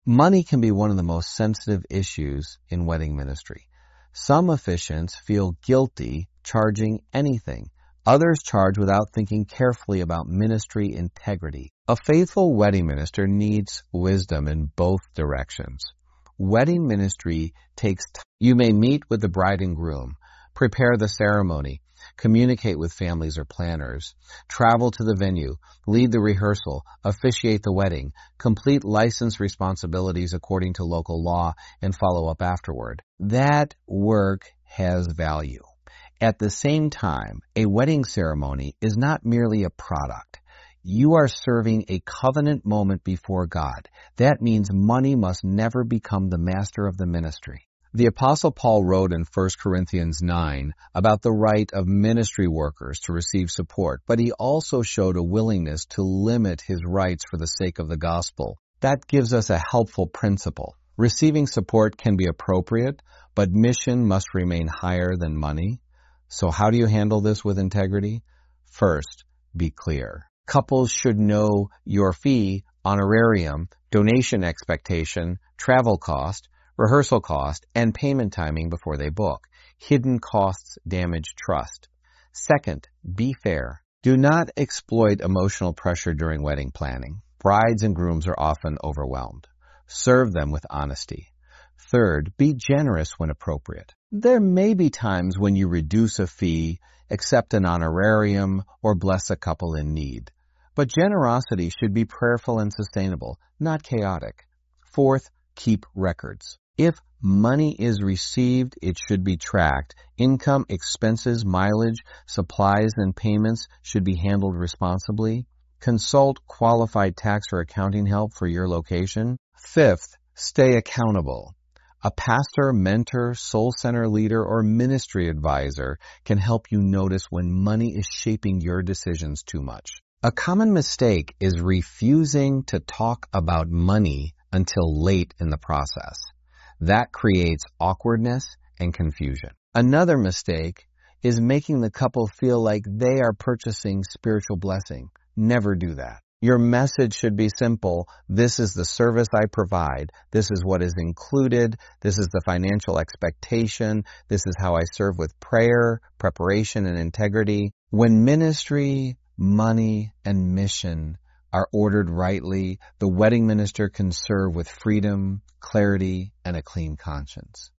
Money can be one of the most sensitive issues in wedding ministry. Some officiants feel guilty charging anything. Others charge without thinking carefully about ministry integrity. A faithful wedding minister needs wisdom in both directions. Wedding ministry takes time. You may meet with the bride and groom, prepare the ceremony, communicate with families or planners, travel to the venue, lead the rehearsal, officiate the wedding, complete license responsibilities according to local law, and follow up afterward. That work has value. At the same time, a wedding ceremony is not merely a product. You are serving a covenant moment before God. That means money must never become the master of the ministry. The Apostle Paul wrote in 1 Corinthians 9 about the right of ministry workers to receive support, but he also showed a willingness to limit his rights for the sake of the gospel. That gives us a helpful principle. Receiving support can be appropriate, but mission must remain higher than money. So how do you handle this with integrity? First, be clear. Couples should know your fee, honorarium, donation expectation, travel cost, rehearsal cost, and payment timing before they book. Hidden costs damage trust. Second, be fair. Do not exploit emotional pressure during wedding planning. Brides and grooms are often overwhelmed. Serve them with honesty. Third, be generous when appropriate. There may be times when you reduce a fee, accept an honorarium, or bless a couple in need. But generosity should be prayerful and sustainable, not chaotic. Fourth, keep records. If money is received, it should be tracked. Income, expenses, mileage, supplies, and payments should be handled responsibly. Consult qualified tax or accounting help for your location. Fifth, stay accountable. A pastor, mentor, soul center leader, or ministry advisor can help you notice when money is shaping your decisions too much. A common mistake is refusing to talk about money until late in the process. That creates awkwardness and confusion. Another mistake is making the couple feel like they are purchasing spiritual blessing. Never do that. Your message should be simple. This is the service I provide. This is what is included. This is the financial expectation. This is how I serve with prayer, preparation, and integrity. When ministry, money, and mission are ordered rightly, the wedding minister can serve with freedom, clarity, and a clean conscience.